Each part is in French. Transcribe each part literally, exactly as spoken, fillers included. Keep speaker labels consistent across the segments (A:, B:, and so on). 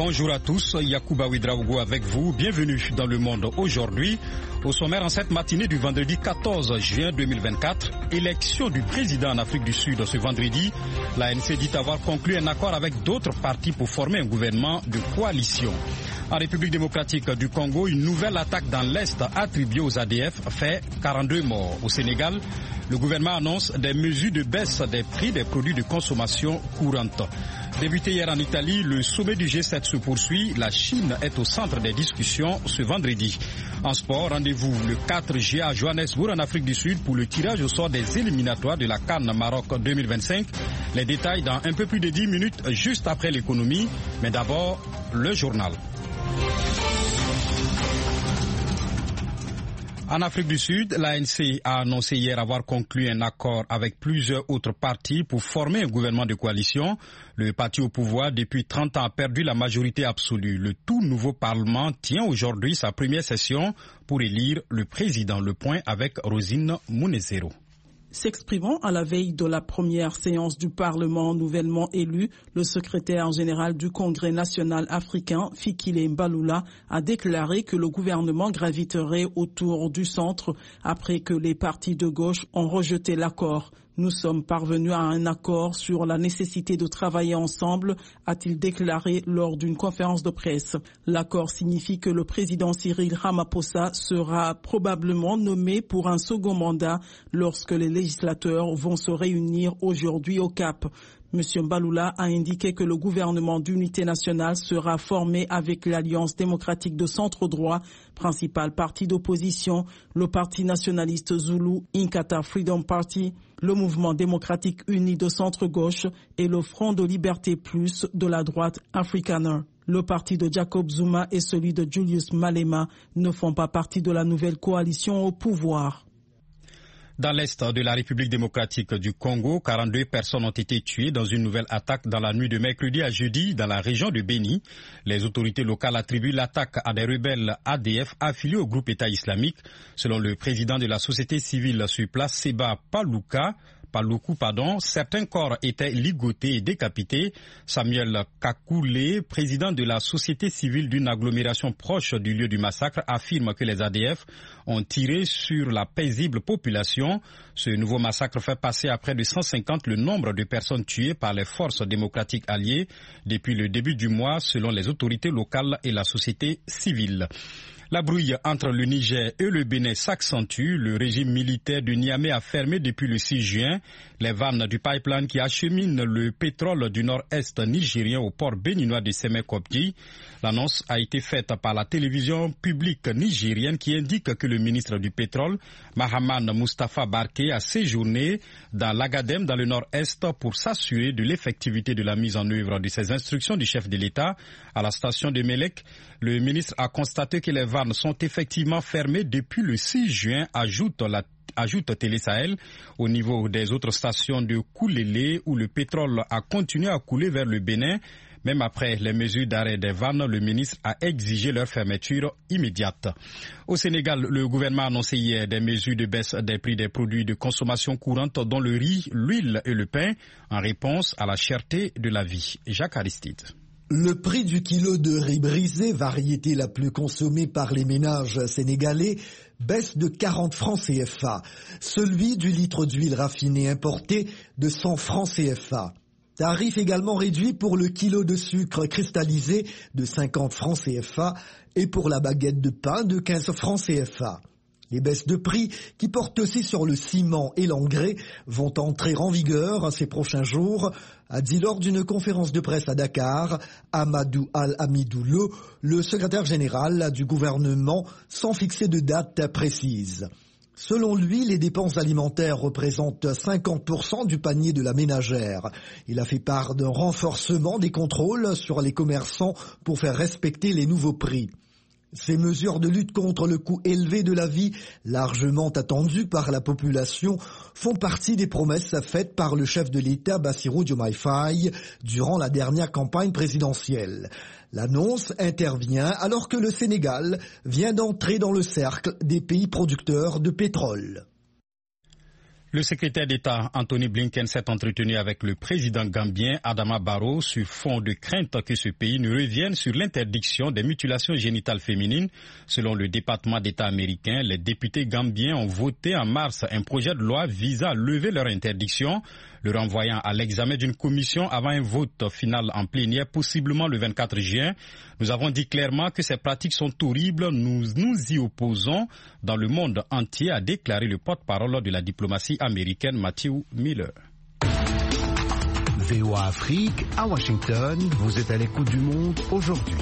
A: Bonjour à tous, Yacouba Ouedraogo avec vous. Bienvenue dans Le Monde aujourd'hui. Au sommaire en cette matinée du vendredi quatorze juin deux mille vingt-quatre, élection du président en Afrique du Sud ce vendredi. La A N C dit avoir conclu un accord avec d'autres partis pour former un gouvernement de coalition. En République démocratique du Congo, une nouvelle attaque dans l'Est attribuée aux A D F fait quarante-deux morts. Au Sénégal, le gouvernement annonce des mesures de baisse des prix des produits de consommation courante. Débuté hier en Italie, le sommet du G sept se poursuit. La Chine est au centre des discussions ce vendredi. En sport, rendez-vous le quatre juillet à Johannesburg en Afrique du Sud pour le tirage au sort des éliminatoires de la CAN Maroc deux mille vingt-cinq. Les détails dans un peu plus de dix minutes juste après l'économie. Mais d'abord, le journal. En Afrique du Sud, l'A N C a annoncé hier avoir conclu un accord avec plusieurs autres partis pour former un gouvernement de coalition. Le parti au pouvoir depuis trente ans a perdu la majorité absolue. Le tout nouveau Parlement tient aujourd'hui sa première session pour élire le président. Le point avec Rosine Munezero.
B: S'exprimant à la veille de la première séance du Parlement nouvellement élu, le secrétaire général du Congrès national africain, Fikile Mbalula, a déclaré que le gouvernement graviterait autour du centre après que les partis de gauche ont rejeté l'accord. Nous sommes parvenus à un accord sur la nécessité de travailler ensemble, a-t-il déclaré lors d'une conférence de presse. L'accord signifie que le président Cyril Ramaphosa sera probablement nommé pour un second mandat lorsque les législateurs vont se réunir aujourd'hui au Cap. M. Mbalula a indiqué que le gouvernement d'unité nationale sera formé avec l'Alliance démocratique de centre-droit, principal parti d'opposition, le parti nationaliste Zulu, Inkatha Freedom Party, le mouvement démocratique uni de centre-gauche et le Front de Liberté Plus de la droite Afrikaner. Le parti de Jacob Zuma et celui de Julius Malema ne font pas partie de la nouvelle coalition au pouvoir.
A: Dans l'est de la République démocratique du Congo, quarante-deux personnes ont été tuées dans une nouvelle attaque dans la nuit de mercredi à jeudi dans la région de Béni. Les autorités locales attribuent l'attaque à des rebelles A D F affiliés au groupe État islamique. Selon le président de la société civile sur place, Seba Palouka, Paloukou, pardon, certains corps étaient ligotés et décapités. Samuel Kakoulé, président de la société civile d'une agglomération proche du lieu du massacre, affirme que les A D F ont tiré sur la paisible population. Ce nouveau massacre fait passer à près de cent cinquante le nombre de personnes tuées par les forces démocratiques alliées depuis le début du mois, selon les autorités locales et la société civile. La brouille entre le Niger et le Bénin s'accentue. Le régime militaire de Niamey a fermé depuis le six juin les vannes du pipeline qui achemine le pétrole du nord-est nigérien au port béninois de Sémé-Kopti. L'annonce a été faite par la télévision publique nigérienne qui indique que le ministre du pétrole, Mahaman Mustafa Barké, a séjourné dans l'Agadem dans le nord-est pour s'assurer de l'effectivité de la mise en œuvre de ces instructions du chef de l'État. À la station de Mélec, le ministre a constaté que les vannes sont effectivement fermées depuis le six juin, ajoute la ajoute Télé Sahel. Au niveau des autres stations de Koulélé, où le pétrole a continué à couler vers le Bénin, même après les mesures d'arrêt des vannes, le ministre a exigé leur fermeture immédiate. Au Sénégal, le gouvernement a annoncé hier des mesures de baisse des prix des produits de consommation courante, dont le riz, l'huile et le pain, en réponse à la cherté de la vie. Jacques Aristide.
C: Le prix du kilo de riz brisé, variété la plus consommée par les ménages sénégalais, baisse de quarante francs C F A. Celui du litre d'huile raffinée importée de cent francs C F A. Tarif également réduit pour le kilo de sucre cristallisé de cinquante francs C F A et pour la baguette de pain de quinze francs C F A. Les baisses de prix, qui portent aussi sur le ciment et l'engrais, vont entrer en vigueur ces prochains jours, a dit lors d'une conférence de presse à Dakar Amadou Al-Hamidou Lo, le secrétaire général du gouvernement, sans fixer de date précise. Selon lui, les dépenses alimentaires représentent cinquante pour cent du panier de la ménagère. Il a fait part d'un renforcement des contrôles sur les commerçants pour faire respecter les nouveaux prix. Ces mesures de lutte contre le coût élevé de la vie, largement attendues par la population, font partie des promesses faites par le chef de l'État Bassirou Diomaye Faye durant la dernière campagne présidentielle. L'annonce intervient alors que le Sénégal vient d'entrer dans le cercle des pays producteurs de pétrole.
A: Le secrétaire d'État Anthony Blinken s'est entretenu avec le président gambien Adama Barrow sur fond de crainte que ce pays ne revienne sur l'interdiction des mutilations génitales féminines. Selon le département d'État américain, les députés gambiens ont voté en mars un projet de loi visant à lever leur interdiction, le renvoyant à l'examen d'une commission avant un vote final en plénière, possiblement le vingt-quatre juin. Nous avons dit clairement que ces pratiques sont horribles, nous nous y opposons dans le monde entier, a déclaré le porte-parole de la diplomatie américaine Matthew Miller.
D: V O A Afrique, à Washington, vous êtes à l'écoute du monde aujourd'hui.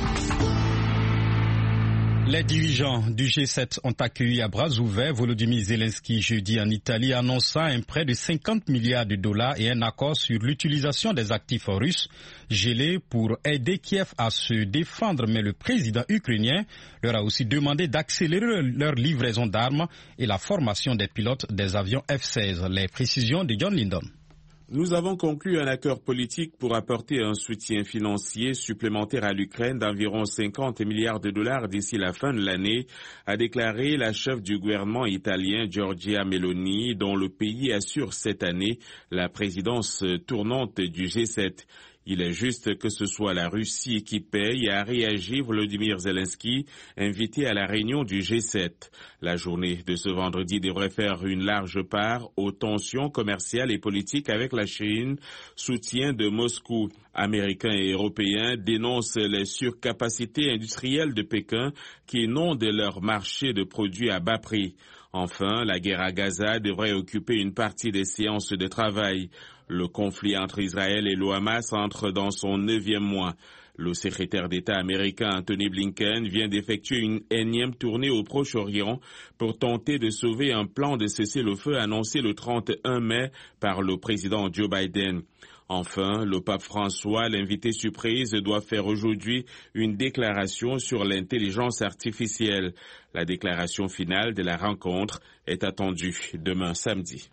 A: Les dirigeants du G sept ont accueilli à bras ouverts Volodymyr Zelensky jeudi en Italie, annonçant un prêt de cinquante milliards de dollars et un accord sur l'utilisation des actifs russes gelés pour aider Kiev à se défendre. Mais le président ukrainien leur a aussi demandé d'accélérer leur livraison d'armes et la formation des pilotes des avions F seize. Les précisions de John Lindon.
E: Nous avons conclu un accord politique pour apporter un soutien financier supplémentaire à l'Ukraine d'environ cinquante milliards de dollars d'ici la fin de l'année, a déclaré la chef du gouvernement italien Giorgia Meloni, dont le pays assure cette année la présidence tournante du G sept. Il est juste que ce soit la Russie qui paye, a réagi Volodymyr Zelensky, invité à la réunion du G sept. La journée de ce vendredi devrait faire une large part aux tensions commerciales et politiques avec la Chine, soutien de Moscou. Américains et Européens dénoncent les surcapacités industrielles de Pékin qui inondent leur marché de produits à bas prix. Enfin, la guerre à Gaza devrait occuper une partie des séances de travail. Le conflit entre Israël et le Hamas entre dans son neuvième mois. Le secrétaire d'État américain Anthony Blinken vient d'effectuer une énième tournée au Proche-Orient pour tenter de sauver un plan de cessez-le-feu annoncé le trente et un mai par le président Joe Biden. Enfin, le pape François, l'invité surprise, doit faire aujourd'hui une déclaration sur l'intelligence artificielle. La déclaration finale de la rencontre est attendue demain samedi.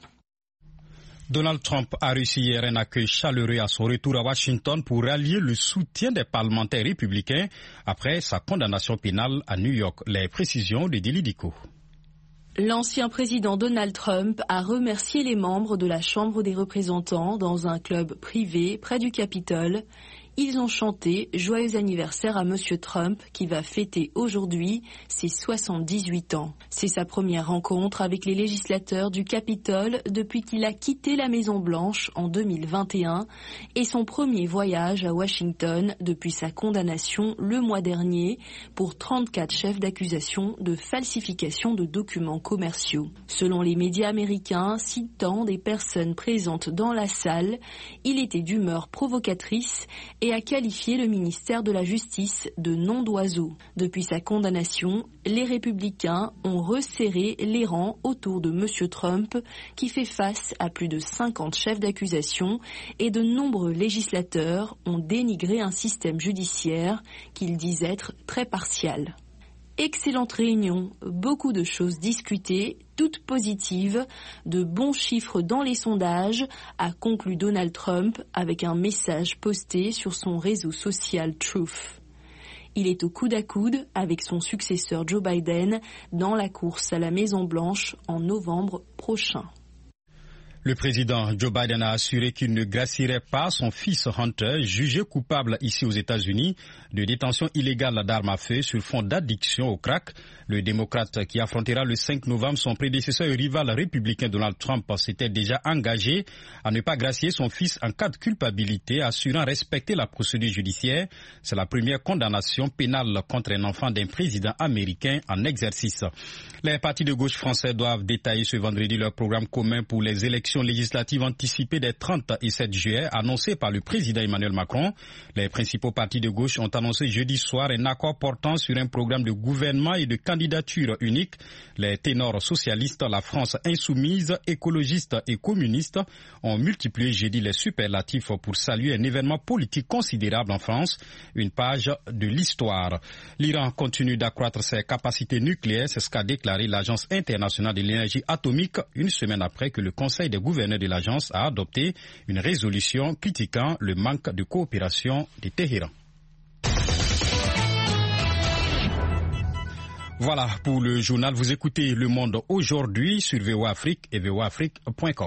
A: Donald Trump a réussi hier un accueil chaleureux à son retour à Washington pour rallier le soutien des parlementaires républicains après sa condamnation pénale à New York. Les précisions de Dili Diko.
F: L'ancien président Donald Trump a remercié les membres de la Chambre des représentants dans un club privé près du Capitole. Ils ont chanté « Joyeux anniversaire à Monsieur Trump » qui va fêter aujourd'hui ses soixante-dix-huit ans. C'est sa première rencontre avec les législateurs du Capitole depuis qu'il a quitté la Maison-Blanche en deux mille vingt et un et son premier voyage à Washington depuis sa condamnation le mois dernier pour trente-quatre chefs d'accusation de falsification de documents commerciaux. Selon les médias américains, citant des personnes présentes dans la salle, il était d'humeur provocatrice et a qualifié le ministère de la Justice de nom d'oiseau. Depuis sa condamnation, les républicains ont resserré les rangs autour de M. Trump, qui fait face à plus de cinquante chefs d'accusation, et de nombreux législateurs ont dénigré un système judiciaire qu'ils disent être très partial. Excellente réunion, beaucoup de choses discutées, toutes positives, de bons chiffres dans les sondages, a conclu Donald Trump avec un message posté sur son réseau social Truth. Il est au coude à coude avec son successeur Joe Biden dans la course à la Maison-Blanche en novembre prochain.
A: Le président Joe Biden a assuré qu'il ne gracierait pas son fils Hunter, jugé coupable ici aux États-Unis de détention illégale d'armes à feu sur fond d'addiction au crack. Le démocrate qui affrontera le cinq novembre son prédécesseur et rival républicain Donald Trump s'était déjà engagé à ne pas gracier son fils en cas de culpabilité, assurant respecter la procédure judiciaire. C'est la première condamnation pénale contre un enfant d'un président américain en exercice. Les partis de gauche français doivent détailler ce vendredi leur programme commun pour les élections législatives anticipées des trente et sept juillet annoncées par le président Emmanuel Macron. Les principaux partis de gauche ont annoncé jeudi soir un accord portant sur un programme de gouvernement et de candidature unique. Les ténors socialistes, la France insoumise, écologistes et communistes ont multiplié jeudi les superlatifs pour saluer un événement politique considérable en France, une page de l'histoire. L'Iran continue d'accroître ses capacités nucléaires, c'est ce qu'a déclaré l'Agence internationale de l'énergie atomique une semaine après que le Conseil des gouverneurs de l'agence a adopté une résolution critiquant le manque de coopération de Téhéran. Voilà pour le journal. Vous écoutez Le Monde aujourd'hui sur V O A Afrique et V O A Afrique point com.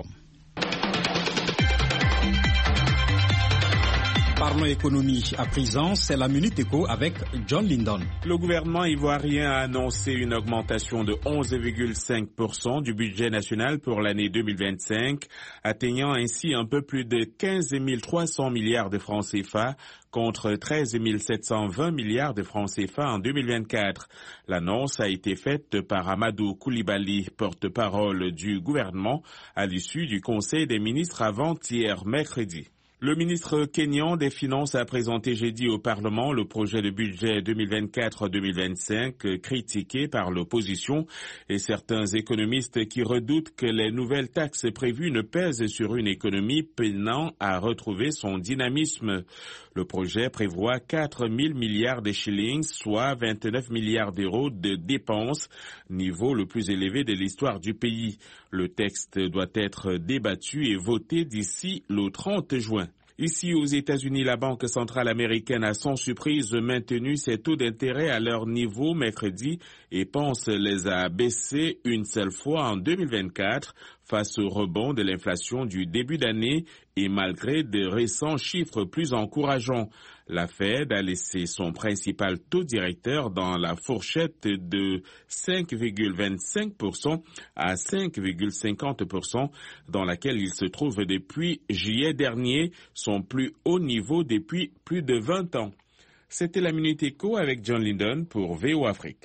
A: Parlons économie à présent, c'est la Minute Éco avec John Lindon.
E: Le gouvernement ivoirien a annoncé une augmentation de onze virgule cinq pour cent du budget national pour l'année deux mille vingt-cinq, atteignant ainsi un peu plus de quinze mille trois cents milliards de francs C F A contre treize mille sept cent vingt milliards de francs C F A en deux mille vingt-quatre. L'annonce a été faite par Amadou Koulibaly, porte-parole du gouvernement, à l'issue du Conseil des ministres avant-hier mercredi. Le ministre kényan des Finances a présenté jeudi au Parlement le projet de budget deux mille vingt-quatre deux mille vingt-cinq critiqué par l'opposition et certains économistes qui redoutent que les nouvelles taxes prévues ne pèsent sur une économie peinant à retrouver son dynamisme. Le projet prévoit quatre mille milliards de shillings, soit vingt-neuf milliards d'euros de dépenses, niveau le plus élevé de l'histoire du pays. Le texte doit être débattu et voté d'ici le trente juin. Ici, aux États-Unis, la Banque centrale américaine a sans surprise maintenu ses taux d'intérêt à leur niveau mercredi et pense les abaisser une seule fois en deux mille vingt-quatre face au rebond de l'inflation du début d'année et malgré de récents chiffres plus encourageants. La Fed a laissé son principal taux directeur dans la fourchette de cinq virgule vingt-cinq pour cent à cinq virgule cinquante pour cent dans laquelle il se trouve depuis juillet dernier, son plus haut niveau depuis plus de vingt ans. C'était la Minute Éco avec John Lindon pour V O Afrique.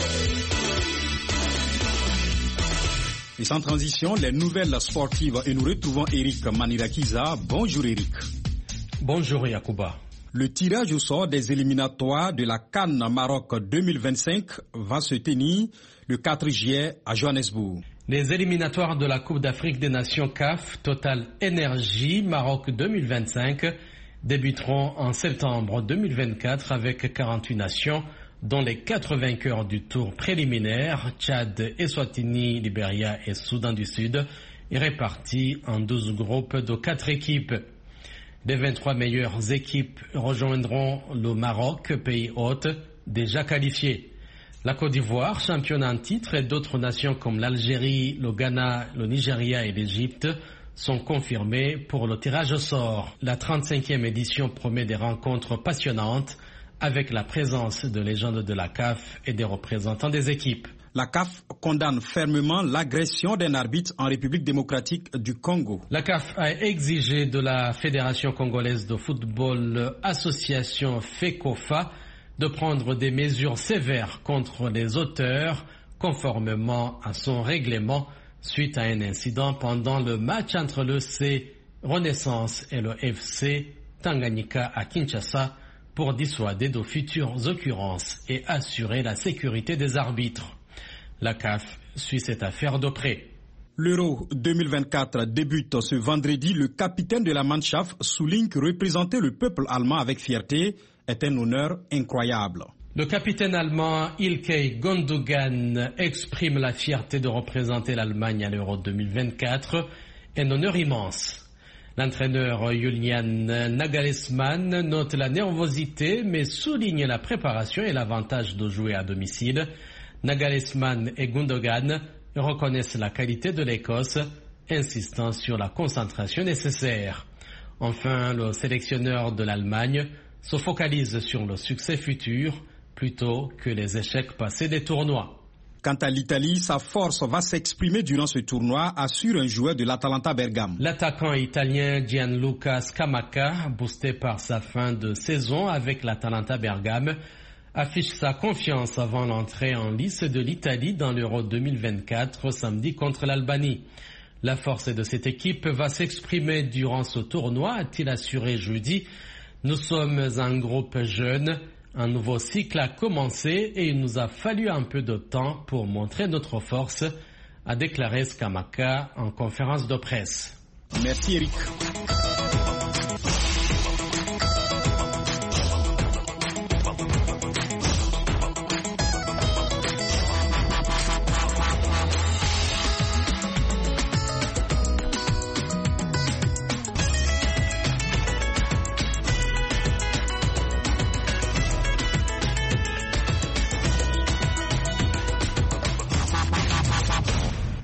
A: Et sans transition, les nouvelles sportives et nous retrouvons Eric Manirakiza. Bonjour Eric.
G: Bonjour Yacouba.
A: Le tirage au sort des éliminatoires de la CAN Maroc deux mille vingt-cinq va se tenir le quatre juillet à Johannesburg.
G: Les éliminatoires de la Coupe d'Afrique des Nations C A F Total Energy Maroc deux mille vingt-cinq débuteront en septembre deux mille vingt-quatre avec quarante-huit nations, dont les quatre vainqueurs du tour préliminaire, Tchad, Eswatini, Libéria et Soudan du Sud, et répartis en douze groupes de quatre équipes. Les vingt-trois meilleures équipes rejoindront le Maroc, pays hôte, déjà qualifié. La Côte d'Ivoire, championne en titre, et d'autres nations comme l'Algérie, le Ghana, le Nigeria et l'Égypte sont confirmées pour le tirage au sort. La trente-cinquième édition promet des rencontres passionnantes avec la présence de légendes de la C A F et des représentants des équipes.
A: La C A F condamne fermement l'agression d'un arbitre en République démocratique du Congo.
G: La C A F a exigé de la Fédération congolaise de football, association FECOFA, de prendre des mesures sévères contre les auteurs, conformément à son règlement, suite à un incident pendant le match entre le C Renaissance et le F C Tanganyika à Kinshasa, pour dissuader de futures occurrences et assurer la sécurité des arbitres. La C A F suit cette affaire de près.
A: L'Euro deux mille vingt-quatre débute ce vendredi. Le capitaine de la Mannschaft souligne que représenter le peuple allemand avec fierté est un honneur incroyable.
G: Le capitaine allemand Ilkay Gundogan exprime la fierté de représenter l'Allemagne à l'Euro deux mille vingt-quatre, un honneur immense. L'entraîneur Julian Nagelsmann note la nervosité mais souligne la préparation et l'avantage de jouer à domicile. Nagelsmann et Gundogan reconnaissent la qualité de l'Écosse, insistant sur la concentration nécessaire. Enfin, le sélectionneur de l'Allemagne se focalise sur le succès futur plutôt que les échecs passés des tournois.
A: Quant à l'Italie, sa force va s'exprimer durant ce tournoi, assure un joueur de l'Atalanta Bergame.
G: L'attaquant italien Gianluca Scamacca, boosté par sa fin de saison avec l'Atalanta Bergame, affiche sa confiance avant l'entrée en lice de l'Italie dans l'Euro deux mille vingt-quatre samedi contre l'Albanie. La force de cette équipe va s'exprimer durant ce tournoi, a-t-il assuré jeudi. Nous sommes un groupe jeune. Un nouveau cycle a commencé et il nous a fallu un peu de temps pour montrer notre force, a déclaré Scamacca en conférence de presse.
A: Merci Eric.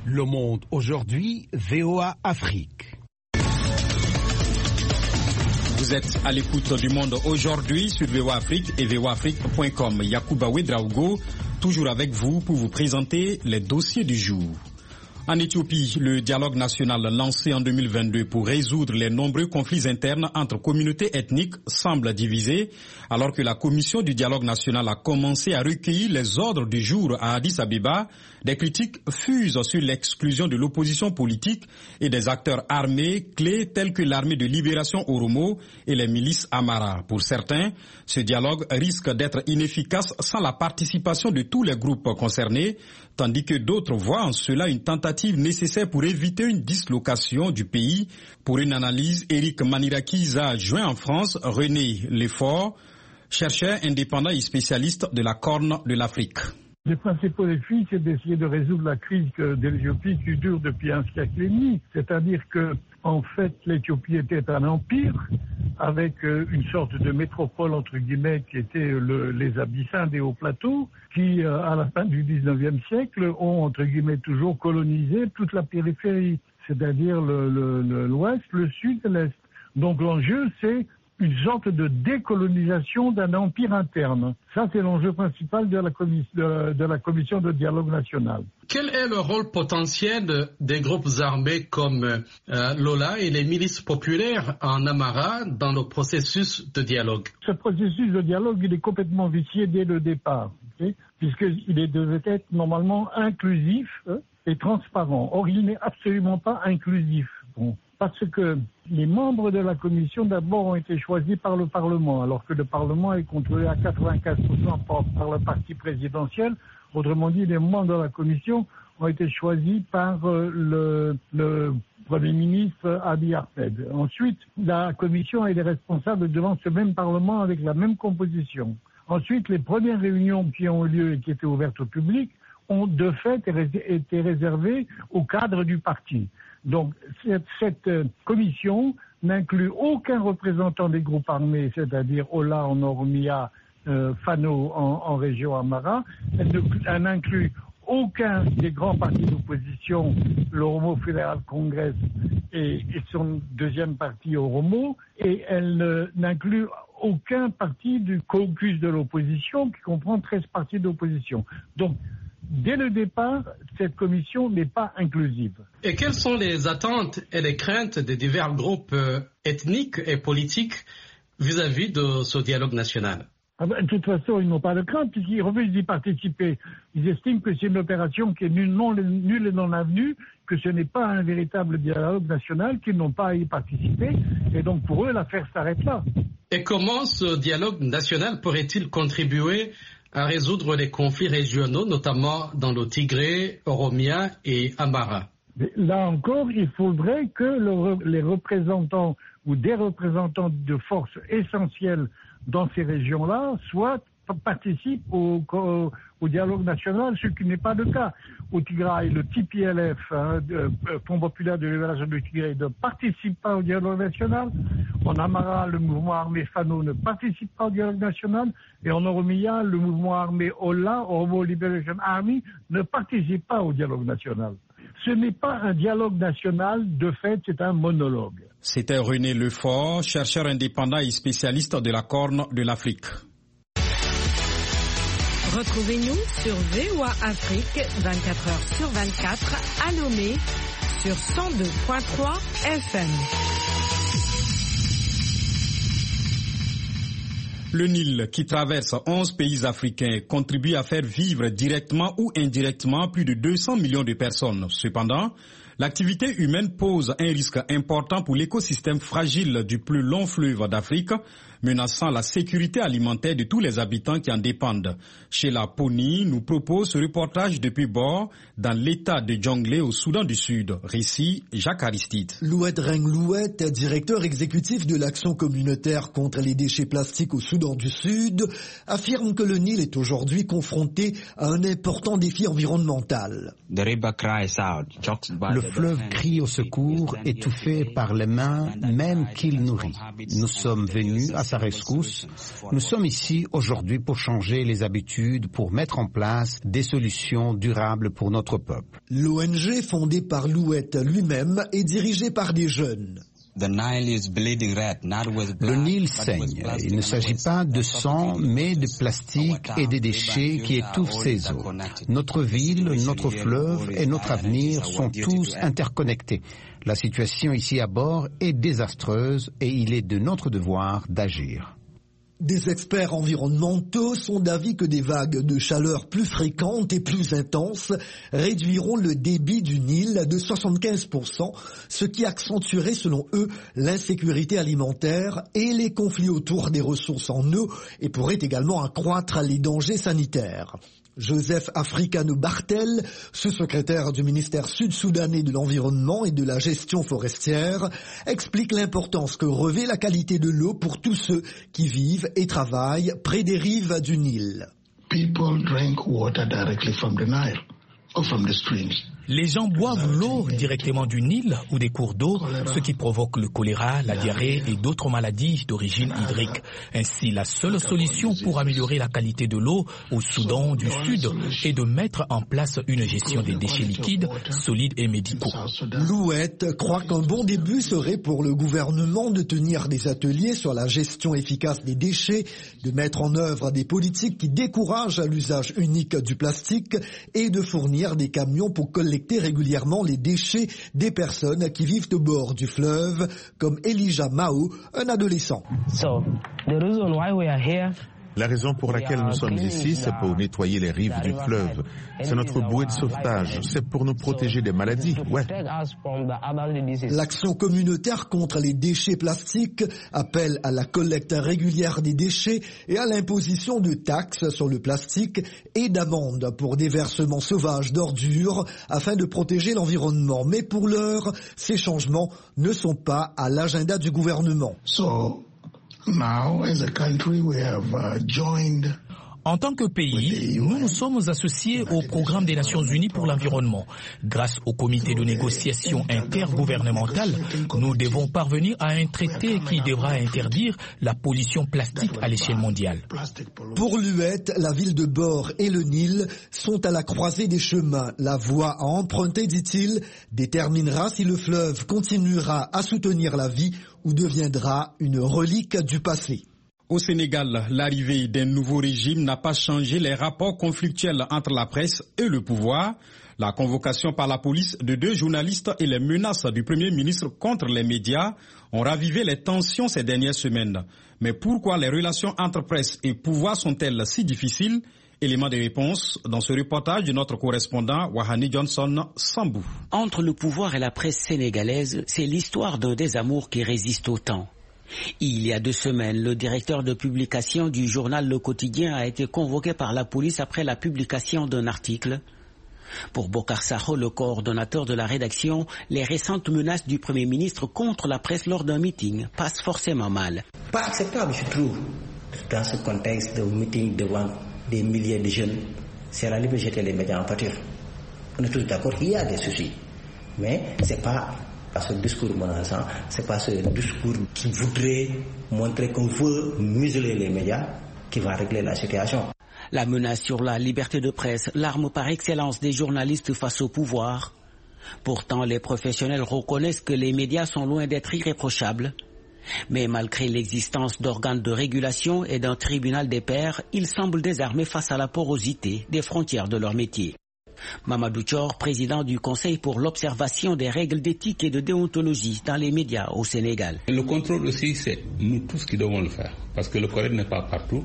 D: Le Monde aujourd'hui, V O A Afrique.
A: Vous êtes à l'écoute du Monde aujourd'hui sur V O A Afrique et V O A Afrique point com. Yacouba Ouedraogo, toujours avec vous pour vous présenter les dossiers du jour. En Éthiopie, le dialogue national lancé en deux mille vingt-deux pour résoudre les nombreux conflits internes entre communautés ethniques semble divisé, alors que la commission du dialogue national a commencé à recueillir les ordres du jour à Addis Abeba. Des critiques fusent sur l'exclusion de l'opposition politique et des acteurs armés clés tels que l'armée de libération Oromo et les milices Amara. Pour certains, ce dialogue risque d'être inefficace sans la participation de tous les groupes concernés, tandis que d'autres voient en cela une tentative nécessaire pour éviter une dislocation du pays. Pour une analyse, Éric Manirakiza a joint en France René Lefort, chercheur indépendant et spécialiste de la Corne de l'Afrique.
H: Les principaux défis, c'est d'essayer de résoudre la crise de l'Éthiopie qui dure depuis un siècle et demi. C'est-à-dire que, en fait, l'Éthiopie était un empire avec une sorte de métropole, entre guillemets, qui était le, les Abyssins des hauts plateaux, qui, à la fin du dix-neuvième siècle, ont, entre guillemets, toujours colonisé toute la périphérie, c'est-à-dire le, le, le, l'ouest, le sud et l'est. Donc l'enjeu, c'est une sorte de décolonisation d'un empire interne. Ça, c'est l'enjeu principal de la, commis- de, de la commission de dialogue national.
G: Quel est le rôle potentiel de, des groupes armés comme euh, l'Ola et les milices populaires en Amara dans le processus de dialogue?
H: Ce processus de dialogue, il est complètement vicié dès le départ, okay, puisqu'il est, devait être normalement inclusif hein, et transparent. Or, il n'est absolument pas inclusif. Bon. Parce que les membres de la commission, d'abord, ont été choisis par le Parlement, alors que le Parlement est contrôlé à quatre-vingt-quinze pour cent par, par le parti présidentiel. Autrement dit, les membres de la commission ont été choisis par euh, le, le Premier ministre Abiy Ahmed. Ensuite, la commission est responsable devant ce même Parlement avec la même composition. Ensuite, les premières réunions qui ont eu lieu et qui étaient ouvertes au public ont de fait été réservées au cadre du parti. Donc, cette, cette euh, commission n'inclut aucun représentant des groupes armés, c'est-à-dire Ola en Oromia, euh, Fano en, en région Amara. Elle, ne, elle n'inclut aucun des grands partis d'opposition, l'Oromo Federal Congress et, et son deuxième parti Oromo, et elle ne, n'inclut aucun parti du caucus de l'opposition qui comprend treize partis d'opposition. Donc, dès le départ, cette commission n'est pas inclusive.
G: Et quelles sont les attentes et les craintes des divers groupes euh, ethniques et politiques vis-à-vis de ce dialogue national?
H: Ah ben, de toute façon, ils n'ont pas de crainte puisqu'ils refusent d'y participer. Ils estiment que c'est une opération qui est nulle, non, nulle et non avenue, que ce n'est pas un véritable dialogue national, qu'ils n'ont pas à y participer. Et donc pour eux, l'affaire s'arrête là.
G: Et comment ce dialogue national pourrait-il contribuer à résoudre les conflits régionaux, notamment dans le Tigré, Oromia et Amara?
H: Là encore, il faudrait que le, les représentants ou des représentants de forces essentielles dans ces régions-là soient participent au, au, au dialogue national, ce qui n'est pas le cas. Au Tigray, le T P L F, hein, de, Front populaire de libération du Tigray, ne participe pas au dialogue national. En Amara, le mouvement armé Fano ne participe pas au dialogue national. Et en Oromia, le mouvement armé Ola, Oromo Liberation Army, ne participe pas au dialogue national. Ce n'est pas un dialogue national, de fait, c'est un monologue.
A: C'était René Lefort, chercheur indépendant et spécialiste de la Corne de l'Afrique.
I: Retrouvez-nous sur V O A Afrique, vingt-quatre heures sur vingt-quatre, à Lomé, sur cent deux virgule trois F M.
A: Le Nil, qui traverse onze pays africains, contribue à faire vivre directement ou indirectement plus de deux cents millions de personnes. Cependant, l'activité humaine pose un risque important pour l'écosystème fragile du plus long fleuve d'Afrique, menaçant la sécurité alimentaire de tous les habitants qui en dépendent. Sheila Poni nous propose ce reportage depuis Bor, dans l'état de Djonglé au Soudan du Sud. Récit Jacques Aristide.
C: Louet Reng Louet, directeur exécutif de l'action communautaire contre les déchets plastiques au Soudan Soudan du Sud, affirme que le Nil est aujourd'hui confronté à un important défi environnemental.
D: Le fleuve crie au secours, étouffé par les mains même qu'il nourrit. Nous sommes venus à sa rescousse. Nous sommes ici aujourd'hui pour changer les habitudes, pour mettre en place des solutions durables pour notre peuple.
C: L'O N G fondée par Louet lui-même est dirigée par des jeunes.
D: Le Nil saigne. Il ne s'agit pas de sang, mais de plastique et des déchets qui étouffent ses eaux. Notre ville, notre fleuve et notre avenir sont tous interconnectés. La situation ici à bord est désastreuse et il est de notre devoir d'agir.
C: Des experts environnementaux sont d'avis que des vagues de chaleur plus fréquentes et plus intenses réduiront le débit du Nil de soixante-quinze pour cent, ce qui accentuerait selon eux l'insécurité alimentaire et les conflits autour des ressources en eau et pourrait également accroître les dangers sanitaires. Joseph Africano Bartel, sous-secrétaire du ministère sud-soudanais de l'Environnement et de la Gestion forestière, explique l'importance que revêt la qualité de l'eau pour tous ceux qui vivent et travaillent près des rives du Nil.
J: People drink water directly from the Nile or from the streams.
K: Les gens boivent l'eau directement du Nil ou des cours d'eau, ce qui provoque le choléra, la diarrhée et d'autres maladies d'origine hydrique. Ainsi, la seule solution pour améliorer la qualité de l'eau au Soudan du Sud est de mettre en place une gestion des déchets liquides, solides et médicaux.
C: Louette croit qu'un bon début serait pour le gouvernement de tenir des ateliers sur la gestion efficace des déchets, de mettre en œuvre des politiques qui découragent l'usage unique du plastique et de fournir des camions pour collecter régulièrement les déchets des personnes qui vivent au bord du fleuve, comme Elijah Mao, un adolescent.
L: So, the reason why we are here,
M: La raison pour laquelle nous sommes ici, c'est pour nettoyer les rives du fleuve. C'est notre bouée de sauvetage. C'est pour nous protéger des maladies. Ouais.
C: L'action communautaire contre les déchets plastiques appelle à la collecte régulière des déchets et à l'imposition de taxes sur le plastique et d'amendes pour déversement sauvage d'ordures afin de protéger l'environnement. Mais pour l'heure, ces changements ne sont pas à l'agenda du gouvernement.
J: So, now, as a country, we have uh, joined.
K: En tant que pays, nous nous sommes associés au programme des Nations Unies pour l'environnement. Grâce au comité de négociation intergouvernemental, nous devons parvenir à un traité qui devra interdire la pollution plastique à l'échelle mondiale.
C: Pour Luette, la ville de Bor et le Nil sont à la croisée des chemins. La voie à emprunter, dit-il, déterminera si le fleuve continuera à soutenir la vie ou deviendra une relique du passé.
A: Au Sénégal, l'arrivée d'un nouveau régime n'a pas changé les rapports conflictuels entre la presse et le pouvoir. La convocation par la police de deux journalistes et les menaces du Premier ministre contre les médias ont ravivé les tensions ces dernières semaines. Mais pourquoi les relations entre presse et pouvoir sont-elles si difficiles? Élément de réponse dans ce reportage de notre correspondant Wahani Johnson Sambou.
N: Entre le pouvoir et la presse sénégalaise, c'est l'histoire d'un désamour qui résiste au temps. Il y a deux semaines, le directeur de publication du journal Le Quotidien a été convoqué par la police après la publication d'un article. Pour Bokar Sakho, le coordonnateur de la rédaction, les récentes menaces du Premier ministre contre la presse lors d'un meeting passent forcément mal.
O: Pas acceptable, je trouve, dans ce contexte de meeting devant des milliers de jeunes. C'est la liberté de jeter les médias en pâture. On est tous d'accord qu'il y a des soucis, mais c'est pas ce discours menaçant, c'est pas ce discours qui voudrait montrer qu'on veut museler les médias qui va régler la situation.
N: La menace sur la liberté de presse, l'arme par excellence des journalistes face au pouvoir. Pourtant, les professionnels reconnaissent que les médias sont loin d'être irréprochables. Mais malgré l'existence d'organes de régulation et d'un tribunal des pairs, ils semblent désarmés face à la porosité des frontières de leur métier. Mamadou Thior, président du Conseil pour l'observation des règles d'éthique et de déontologie dans les médias au Sénégal.
P: Le contrôle aussi, c'est nous tous qui devons le faire, parce que le correct n'est pas partout.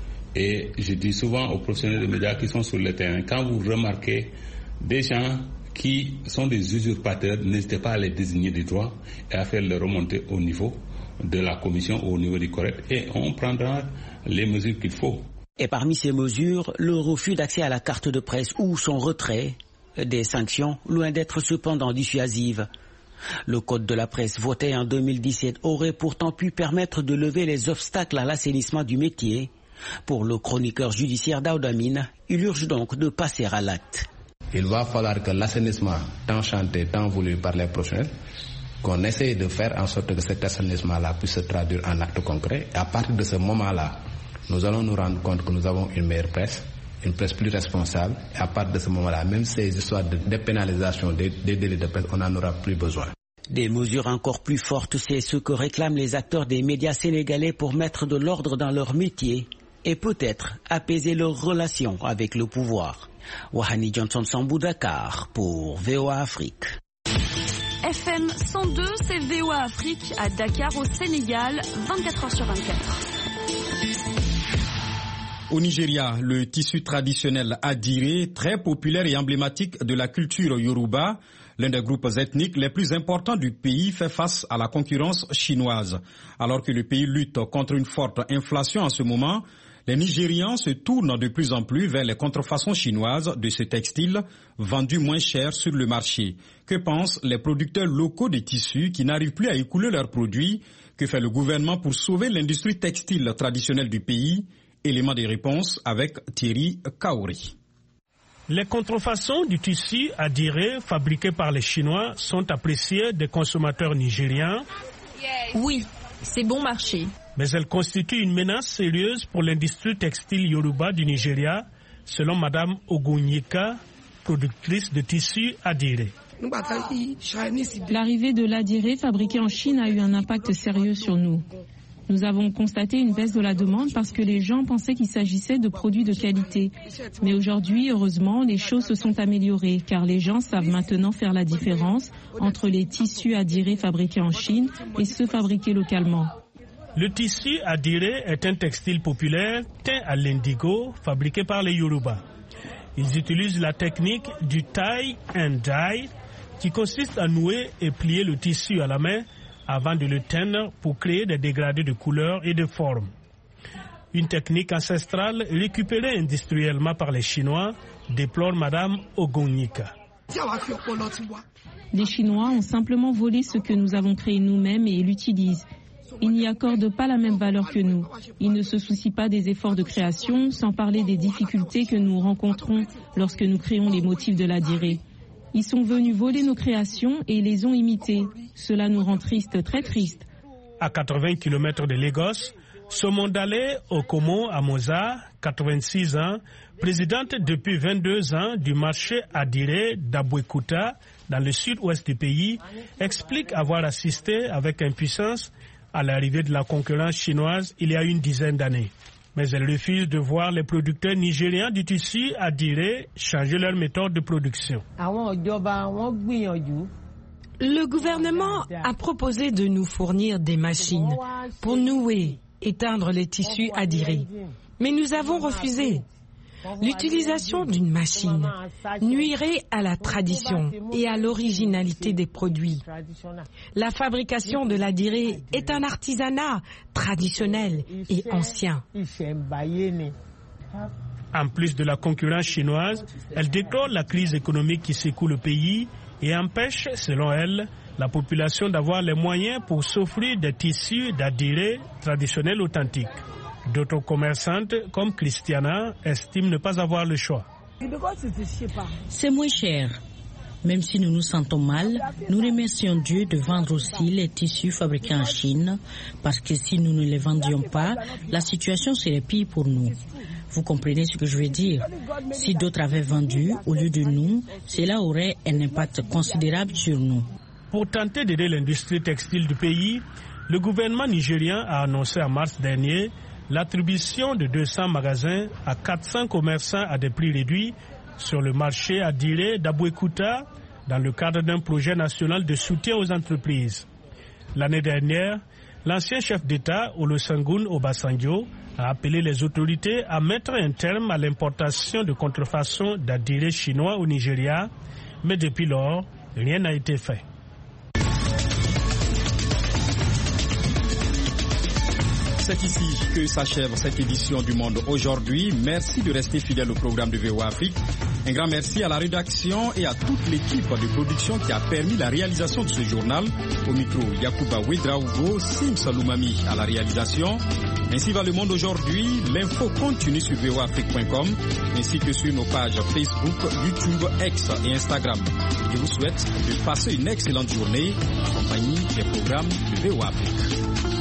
P: Et je dis souvent aux professionnels des médias qui sont sur le terrain, quand vous remarquez des gens qui sont des usurpateurs, n'hésitez pas à les désigner du droit et à faire les remonter au niveau de la commission, au niveau du correct, et on prendra les mesures qu'il faut.
N: Et parmi ces mesures, le refus d'accès à la carte de presse ou son retrait, des sanctions loin d'être cependant dissuasives. Le code de la presse voté en deux mille dix-sept aurait pourtant pu permettre de lever les obstacles à l'assainissement du métier. Pour le chroniqueur judiciaire Daouda Mine, il urge donc de passer à l'acte.
Q: Il va falloir que l'assainissement, tant chanté, tant voulu par les professionnels, qu'on essaye de faire en sorte que cet assainissement-là puisse se traduire en actes concrets. Et à partir de ce moment-là, nous allons nous rendre compte que nous avons une meilleure presse, une presse plus responsable. Et à partir de ce moment-là, même ces histoires de dépénalisation des, des délits de presse, on n'en aura plus besoin.
N: Des mesures encore plus fortes, c'est ce que réclament les acteurs des médias sénégalais pour mettre de l'ordre dans leur métier et peut-être apaiser leurs relations avec le pouvoir. Wahani Johnson Sambou, Dakar, pour V O A Afrique.
F: F M cent deux, c'est V O A Afrique à Dakar au Sénégal, vingt-quatre heures sur vingt-quatre.
A: Au Nigeria, le tissu traditionnel adiré, très populaire et emblématique de la culture yoruba, l'un des groupes ethniques les plus importants du pays, fait face à la concurrence chinoise. Alors que le pays lutte contre une forte inflation en ce moment, les Nigérians se tournent de plus en plus vers les contrefaçons chinoises de ce textile vendu moins cher sur le marché. Que pensent les producteurs locaux de tissus qui n'arrivent plus à écouler leurs produits? Que fait le gouvernement pour sauver l'industrie textile traditionnelle du pays? Élément de réponse avec Thierry Kaori.
R: Les contrefaçons du tissu adiré fabriqués par les Chinois sont appréciées des consommateurs nigériens.
F: Oui, c'est bon marché.
R: Mais elles constituent une menace sérieuse pour l'industrie textile yoruba du Nigeria, selon Madame Ogunyika, productrice de tissus adiré.
S: L'arrivée de l'adiré fabriqué en Chine a eu un impact sérieux sur nous. Nous avons constaté une baisse de la demande parce que les gens pensaient qu'il s'agissait de produits de qualité. Mais aujourd'hui, heureusement, les choses se sont améliorées car les gens savent maintenant faire la différence entre les tissus adirés fabriqués en Chine et ceux fabriqués localement.
R: Le tissu adiré est un textile populaire teint à l'indigo fabriqué par les Yoruba. Ils utilisent la technique du tie and dye qui consiste à nouer et plier le tissu à la main avant de le teindre pour créer des dégradés de couleurs et de formes. Une technique ancestrale récupérée industriellement par les Chinois, déplore Madame Ogunyika.
S: Les Chinois ont simplement volé ce que nous avons créé nous-mêmes et l'utilisent. Ils n'y accordent pas la même valeur que nous. Ils ne se soucient pas des efforts de création, sans parler des difficultés que nous rencontrons lorsque nous créons les motifs de l'adiré. Ils sont venus voler nos créations et les ont imitées. Cela nous rend tristes, très tristes.
R: À quatre-vingts kilomètres de Lagos, Somondale Okomo Amoza, quatre-vingt-six ans, présidente depuis vingt-deux ans du marché adiré d'Abouékouta, dans le sud-ouest du pays, explique avoir assisté avec impuissance à l'arrivée de la concurrence chinoise il y a une dizaine d'années. Mais elle refuse de voir les producteurs nigérians du tissu adiré changer leur méthode de production.
I: Le gouvernement a proposé de nous fournir des machines pour nouer et teindre les tissus adirés. Mais nous avons refusé. L'utilisation d'une machine nuirait à la tradition et à l'originalité des produits. La fabrication de l'adiré est un artisanat traditionnel et ancien.
R: En plus de la concurrence chinoise, elle déplore la crise économique qui secoue le pays et empêche, selon elle, la population d'avoir les moyens pour s'offrir des tissus d'adiré traditionnels authentiques. D'autres commerçantes, comme Christiana, estiment ne pas avoir le choix.
T: C'est moins cher. Même si nous nous sentons mal, nous remercions Dieu de vendre aussi les tissus fabriqués en Chine, parce que si nous ne les vendions pas, la situation serait pire pour nous. Vous comprenez ce que je veux dire? Si d'autres avaient vendu au lieu de nous, cela aurait un impact considérable sur nous.
R: Pour tenter d'aider l'industrie textile du pays, le gouvernement nigérien a annoncé en mars dernier l'attribution de deux cents magasins à quatre cents commerçants à des prix réduits sur le marché adiré d'Abouékouta dans le cadre d'un projet national de soutien aux entreprises. L'année dernière, l'ancien chef d'État Olusegun Obasanjo a appelé les autorités à mettre un terme à l'importation de contrefaçons d'adiré chinois au Nigeria, mais depuis lors, rien n'a été fait.
A: C'est ici que s'achève cette édition du Monde aujourd'hui. Merci de rester fidèle au programme de V O A Afrique. Un grand merci à la rédaction et à toute l'équipe de production qui a permis la réalisation de ce journal. Au micro, Yacouba Ouedraogo, Sims Loumami à la réalisation. Ainsi va le monde aujourd'hui. L'info continue sur v o a afrique point com ainsi que sur nos pages Facebook, YouTube, X et Instagram. Je vous souhaite de passer une excellente journée en compagnie des programmes de V O A Afrique.